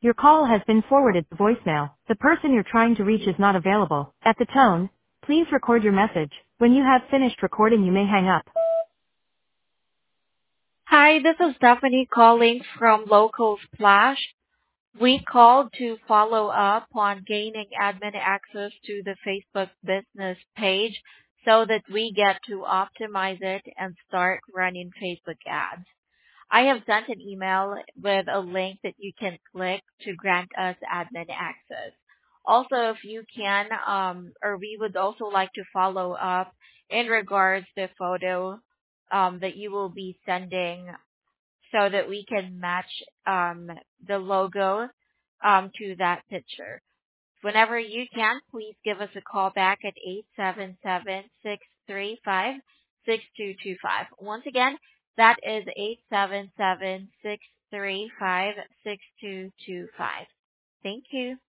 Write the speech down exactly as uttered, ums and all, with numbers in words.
Your call has been forwarded to voicemail. The person you're trying to reach is not available. At the tone, please record your message. When you have finished recording, you may hang up. Hi, this is Stephanie calling from Local Splash. We called to follow up on gaining admin access to the Facebook business page so that we get to optimize it and start running Facebook ads. I have sent an email with a link that you can click to grant us admin access. Also, if you can, um, or we would also like to follow up in regards to the photo um, that you will be sending so that we can match um, the logo um, to that picture. Whenever you can, please give us a call back at eight seven seven, six three five, six two two five. Once again, that is eight seven seven, six three five, six two two five. Thank you.